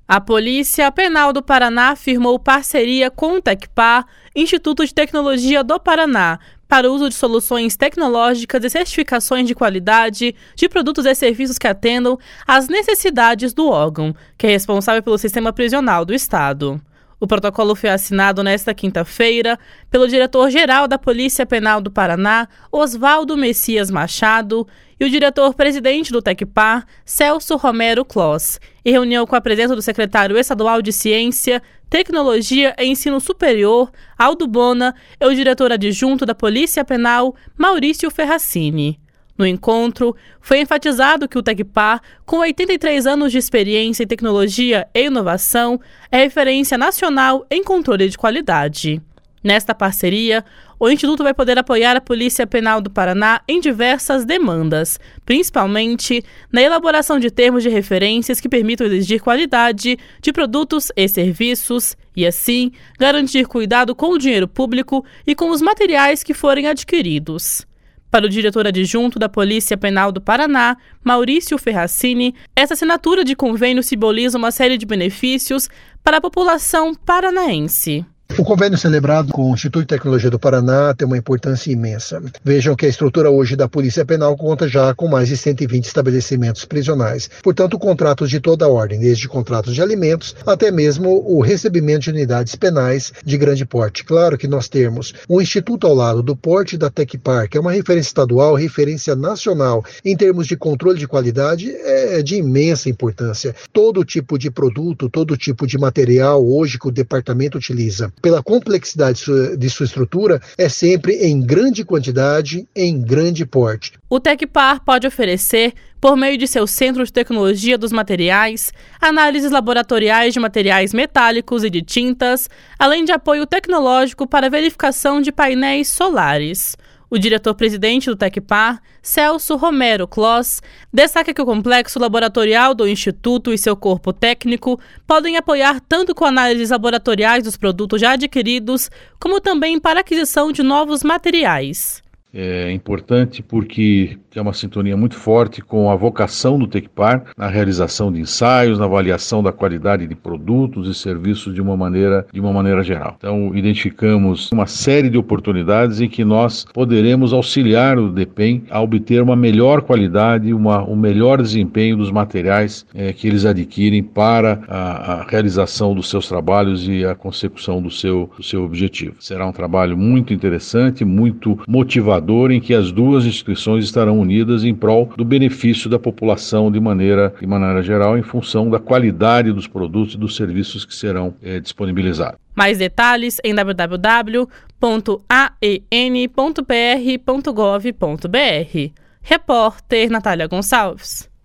A Polícia Penal do Paraná firmou parceria com o Tecpar, Instituto de Tecnologia do Paraná, para o uso de soluções tecnológicas e certificações de qualidade de produtos e serviços que atendam às necessidades do órgão, que é responsável pelo sistema prisional do Estado. O protocolo foi assinado nesta quinta-feira pelo diretor-geral da Polícia Penal do Paraná, Oswaldo Messias Machado, e o diretor-presidente do Tecpar, Celso Romero Clos, em reunião com a presença do secretário estadual de Ciência, Tecnologia e Ensino Superior, Aldo Bona, e o diretor adjunto da Polícia Penal, Maurício Ferracini. No encontro, foi enfatizado que o Tecpar, com 83 anos de experiência em tecnologia e inovação, é referência nacional em controle de qualidade. Nesta parceria, o Instituto vai poder apoiar a Polícia Penal do Paraná em diversas demandas, principalmente na elaboração de termos de referências que permitam exigir qualidade de produtos e serviços e, assim, garantir cuidado com o dinheiro público e com os materiais que forem adquiridos. Para o diretor adjunto da Polícia Penal do Paraná, Maurício Ferracini, essa assinatura de convênio simboliza uma série de benefícios para a população paranaense. O convênio celebrado com o Instituto de Tecnologia do Paraná tem uma importância imensa. Vejam que a estrutura hoje da Polícia Penal conta já com mais de 120 estabelecimentos prisionais. Portanto, contratos de toda a ordem, desde contratos de alimentos até mesmo o recebimento de unidades penais de grande porte. Claro que nós temos um instituto ao lado do porte da Tecpar, que é uma referência estadual, referência nacional em termos de controle de qualidade, é de imensa importância. Todo tipo de produto, todo tipo de material hoje que o departamento utiliza, pela complexidade de sua estrutura, é sempre em grande quantidade, em grande porte. O Tecpar pode oferecer, por meio de seu Centro de Tecnologia dos Materiais, análises laboratoriais de materiais metálicos e de tintas, além de apoio tecnológico para verificação de painéis solares. O diretor-presidente do Tecpar, Celso Romero Clos, destaca que o complexo laboratorial do Instituto e seu corpo técnico podem apoiar tanto com análises laboratoriais dos produtos já adquiridos, como também para a aquisição de novos materiais. É importante porque tem uma sintonia muito forte com a vocação do Tecpar na realização de ensaios, na avaliação da qualidade de produtos e serviços de uma maneira geral. Então, identificamos uma série de oportunidades em que nós poderemos auxiliar o DEPEN a obter uma melhor qualidade, um melhor desempenho dos materiais que eles adquirem para a realização dos seus trabalhos e a consecução do seu objetivo. Será um trabalho muito interessante, muito motivador, em que as duas instituições estarão unidas em prol do benefício da população de maneira geral, em função da qualidade dos produtos e dos serviços que serão disponibilizados. Mais detalhes em www.aen.pr.gov.br. Repórter Natália Gonçalves.